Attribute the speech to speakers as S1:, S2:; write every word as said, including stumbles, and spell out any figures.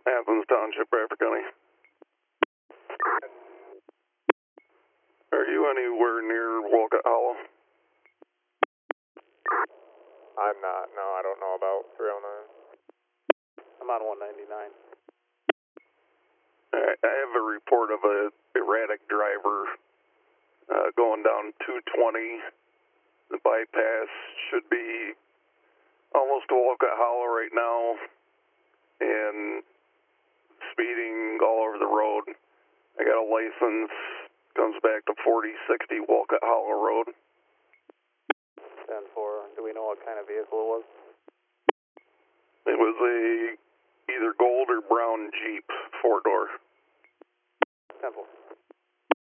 S1: Athens Township, Bradford County. Are you anywhere near Walcott Hollow?
S2: I'm not. No, I don't know about three oh nine. I'm on one ninety-nine.
S1: I have a report of a erratic driver uh, going down two twenty. The bypass should be almost to Walcott Hollow right now, and speeding all over the road. I got a license, comes back to forty sixty Walcott Hollow Road.
S2: ten four, do we know what kind of vehicle it was?
S1: It was a either gold or brown Jeep, four door.
S2: ten four.